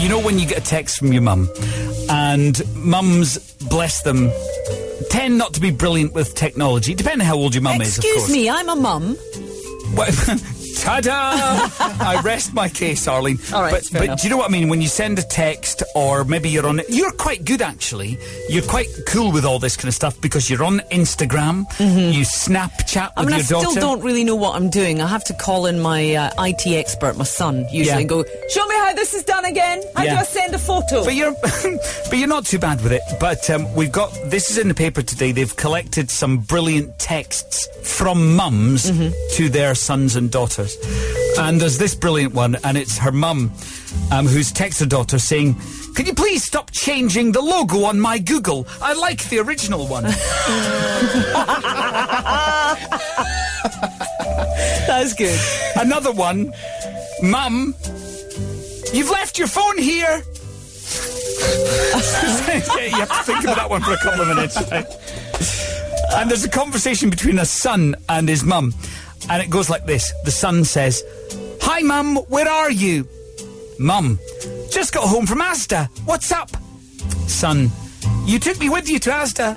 you know when you get a text from your mum, and mums, bless them, tend not to be brilliant with technology, depending on how old your mum is, of course. Excuse me, I'm a mum. Well, ta-da! I rest my case, Arlene. All right, but do you know what I mean? When you send a text, or maybe you're on it, you're quite good, actually. You're quite cool with all this kind of stuff because you're on Instagram, you Snapchat with your daughter. I still don't really know what I'm doing. I have to call in my IT expert, my son, usually, and go, show me how this is done again. How do I send a photo? But you're not too bad with it. But we've got, this is in the paper today, they've collected some brilliant texts from mums to their sons and daughters. And there's this brilliant one, and it's her mum who's texted her daughter saying, "Can you please stop changing the logo on my Google? I like the original one." That's good. Another one, "Mum, you've left your phone here." You have to think about that one for a couple of minutes. Right? And there's a conversation between a son and his mum. And it goes like this. The son says, "Hi, Mum, where are you?" "Mum, just got home from Asda. What's up?" "Son, you took me with you to Asda."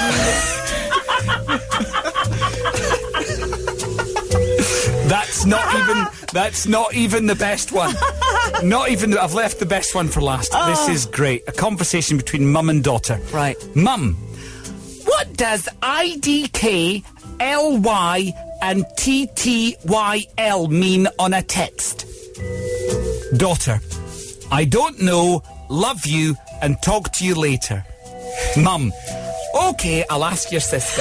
That's not even the best one. I've left the best one for last. This is great. A conversation between mum and daughter. Right. "Mum, what does IDK, LY and TTYL mean on a text?" Daughter, "I don't know, love you and talk to you later." Mum, "Okay, I'll ask your sister."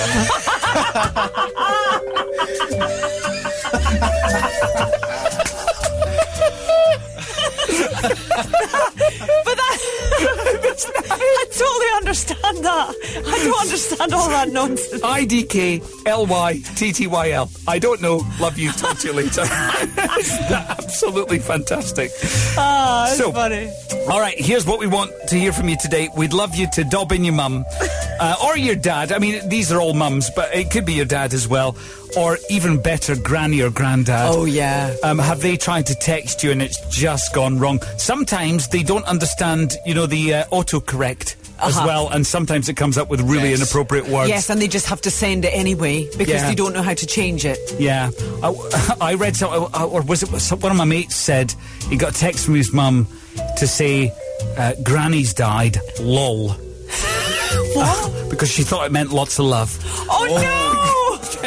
But I totally understand that. I don't understand all that nonsense. IDK, LY, TTYL. I don't know, love you, talk to you later. Isn't that absolutely fantastic? That's funny. All right, here's what we want to hear from you today. We'd love you to dob in your mum or your dad. I mean, these are all mums, but it could be your dad as well. Or even better, granny or granddad. Oh, yeah. Have they tried to text you and it's just gone wrong? Sometimes they don't understand, the autocorrect as well, and sometimes it comes up with really inappropriate words. Yes, and they just have to send it anyway because they don't know how to change it. Yeah. I read something, or was it one of my mates said he got a text from his mum to say, "Granny's died, lol." What? Because she thought it meant lots of love. Oh. No!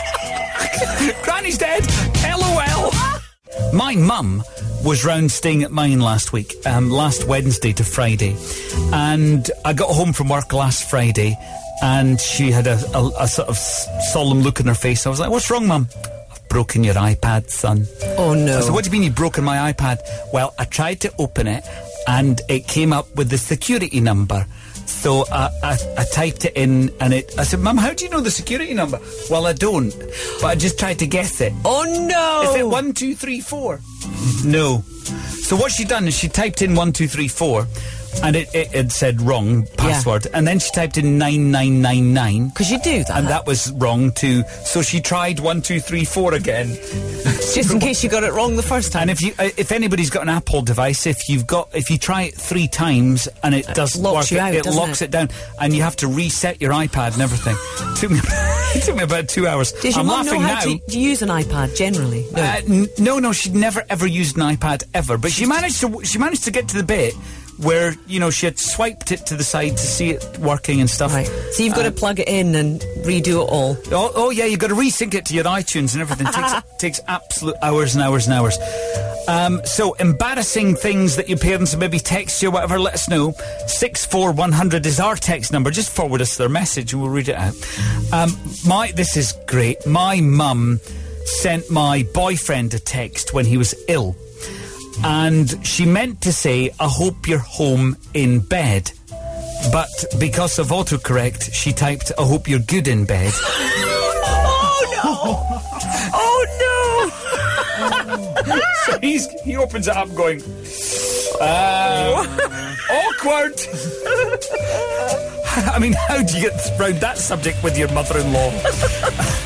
Granny's dead, LOL. My mum was round staying at mine last week, last Wednesday to Friday, and I got home from work last Friday and she had a sort of solemn look in her face. I was like, "What's wrong, Mum?" "I've broken your iPad, son." Oh no. I said, "What do you mean you've broken my iPad?" "Well, I tried to open it and it came up with the security number. So I typed it in and I said, "Mum, how do you know the security number?" "Well, I don't, but I just tried to guess it." Oh no! "Is it 1, 2, 3, 4? No. So what she done is she typed in 1, 2, 3, 4 and it said wrong password, and then she typed in 9999 because you do that, and that was wrong too. So she tried 1, 2, 3, 4 again, just in case you got it wrong the first time. And if anybody's got an Apple device, if you try it 3 times and it doesn't work, it locks it down, and you have to reset your iPad and everything. It took me about 2 hours. Does your mum know how to use an iPad generally? No, she'd never ever used an iPad ever, but she managed to get to the bit where, she had swiped it to the side to see it working and stuff. Right. So you've got to plug it in and redo it all. Oh yeah, you've got to resync it to your iTunes and everything. Takes absolute hours and hours and hours. So embarrassing things that your parents maybe text you or whatever, let us know. 64100 is our text number. Just forward us their message and we'll read it out. This is great. My mum sent my boyfriend a text when he was ill. And she meant to say, "I hope you're home in bed." But because of autocorrect, she typed, "I hope you're good in bed." Oh no! Oh no! So he opens it up going, awkward. I mean, how do you get around that subject with your mother-in-law?